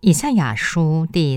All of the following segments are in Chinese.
以赛亚书第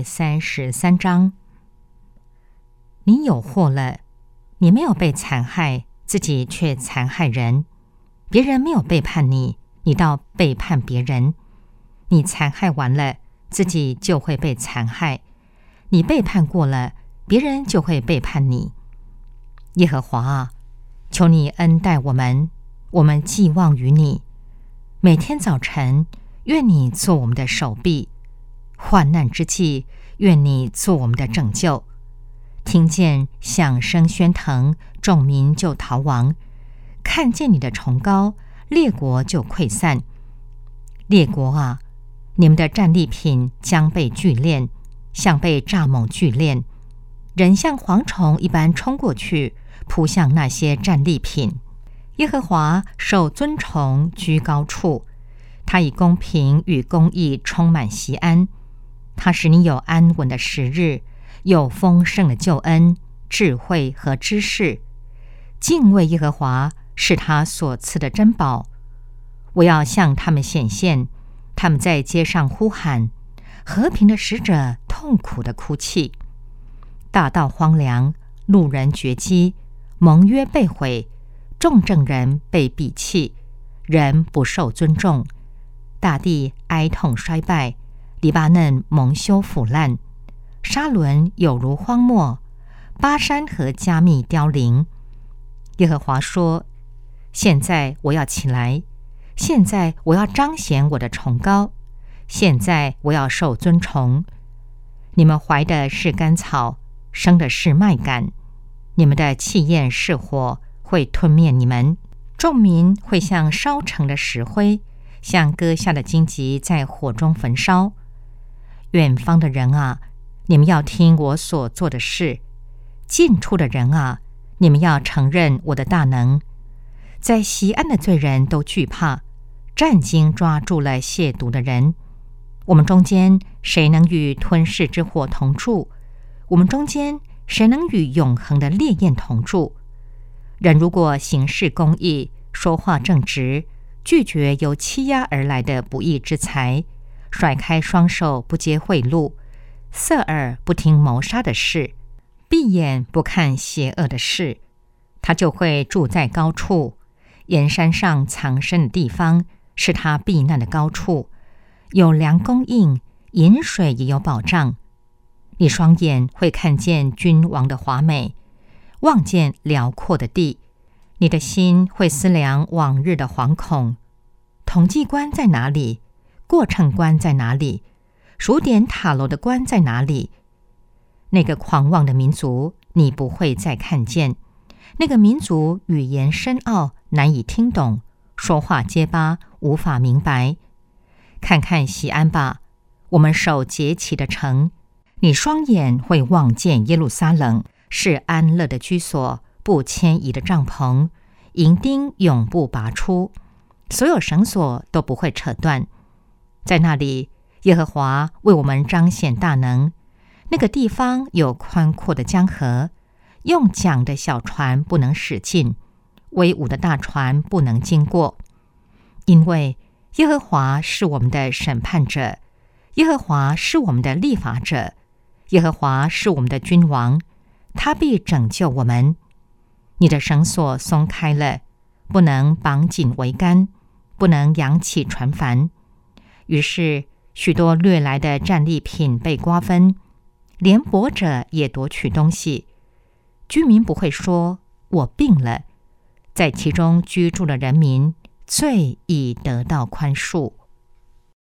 33章。你有祸了，你没有被残害，自己却残害人；别人没有背叛你，你倒背叛别人。你残害完了，自己就会被残害；你背叛过了，别人就会背叛你。耶和华啊，求你恩待我们，我们寄望于你。每天早晨，愿你做我们的手臂；患难之际，愿你做我们的拯救。听见响声喧腾，众民就逃亡；看见你的崇高，列国就溃散。列国啊，你们的战利品将被聚敛，像被蚱蜢聚敛。人像蝗虫一般冲过去，扑向那些战利品。耶和华受尊崇，居高处，他以公平与公义充满锡安。他使你有安稳的时日，有丰盛的救恩、智慧和知识。敬畏耶和华是他所赐的珍宝。我要向他们显现，他们在街上呼喊，和平的使者痛苦的哭泣。大道荒凉，路人绝迹，盟约被毁，众正人被鄙弃，人不受尊重。大地哀痛衰败，黎巴嫩蒙羞腐烂，沙伦有如荒漠，巴山和加密凋零。耶和华说：现在我要起来，现在我要彰显我的崇高，现在我要受尊崇。你们怀的是干草，生的是麦秆，你们的气焰是火，会吞灭你们。众民会像烧成的石灰，像割下的荆棘在火中焚烧。远方的人啊，你们要听我所做的事；近处的人啊，你们要承认我的大能。在锡安的罪人都惧怕，战兢抓住了亵渎的人。我们中间谁能与吞噬之火同住？我们中间谁能与永恒的烈焰同住？人如果行事公义，说话正直，拒绝由欺压而来的不义之财，甩开双手不接贿赂，侧耳不听谋杀的事，闭眼不看邪恶的事，他就会住在高处，岩山上藏身的地方是他避难的高处，有粮供应，饮水也有保障。你双眼会看见君王的华美，望见辽阔的地。你的心会思量往日的惶恐。统计官在哪里？过秤官在哪里？数点塔楼的官在哪里？那个狂妄的民族，你不会再看见。那个民族语言深奥，难以听懂，说话结巴，无法明白。看看锡安吧，我们守节期的城。你双眼会望见耶路撒冷，是安乐的居所，不迁移的帐篷，银钉永不拔出，所有绳索都不会扯断。在那里，耶和华为我们彰显大能。那个地方有宽阔的江河，用桨的小船不能驶进，威武的大船不能经过。因为耶和华是我们的审判者，耶和华是我们的立法者，耶和华是我们的君王，他必拯救我们。你的绳索松开了，不能绑紧桅杆，不能扬起船帆。于是许多掠来的战利品被瓜分，连帛者也夺取东西。居民不会说我病了，在其中居住的人民罪已得到宽恕。